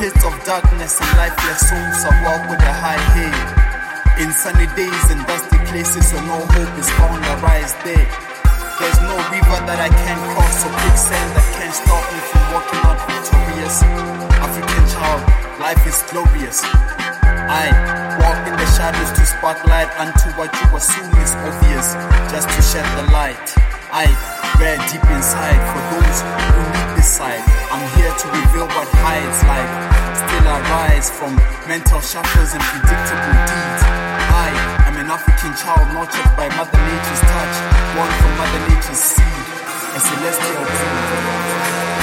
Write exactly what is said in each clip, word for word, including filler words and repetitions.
pits of darkness and lifeless souls, I walk with a high head. In sunny days and dusty places where no hope is found, I rise there. There's no river that I can't cross or quicksand that can't stop me from walking out victorious. African child, life is glorious. I walk in the shadows to spark light unto what you assume is obvious, just to shed the light. I bear deep inside for those who need this side. I'm here to reveal what hides like. Still I rise from mental shackles and predictable deeds. I am an African child nurtured by Mother Nature's touch, born from Mother Nature's seed, a celestial being.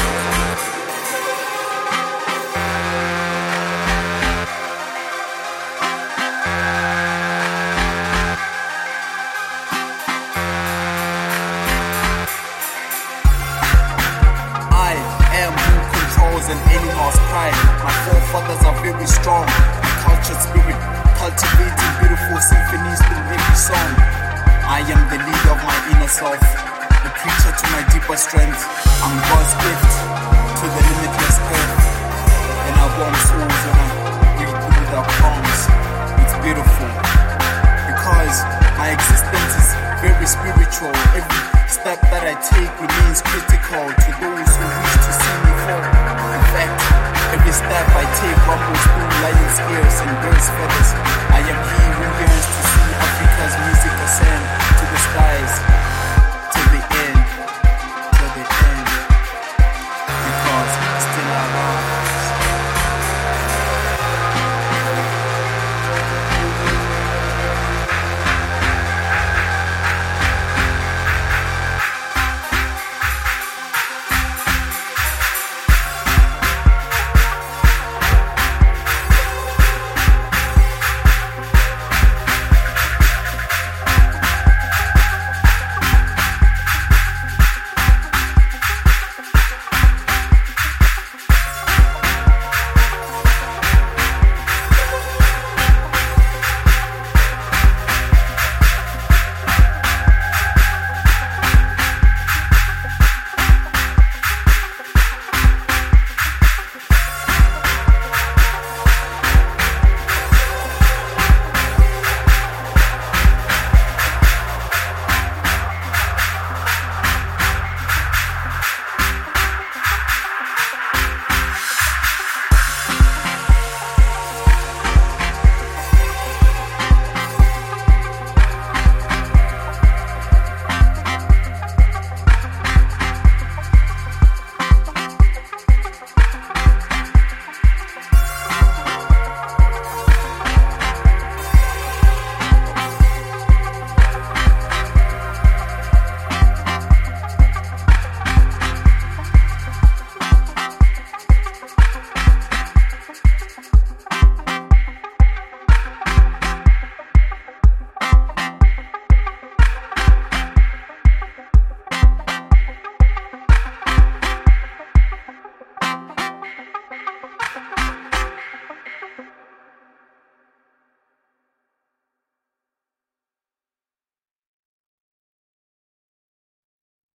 And animals pride. My forefathers are very strong. My cultured spirit, cultivating beautiful symphonies through every song. I am the leader of my inner self, the preacher to my deeper strength. I'm God's gift to the limitless earth. And I warm souls when I breathe through their palms. It's beautiful because my existence is very spiritual. Every step that I take remains critical to those who wish to see me fall. In fact, every step I take rumbles through lion's ears and bird's feathers.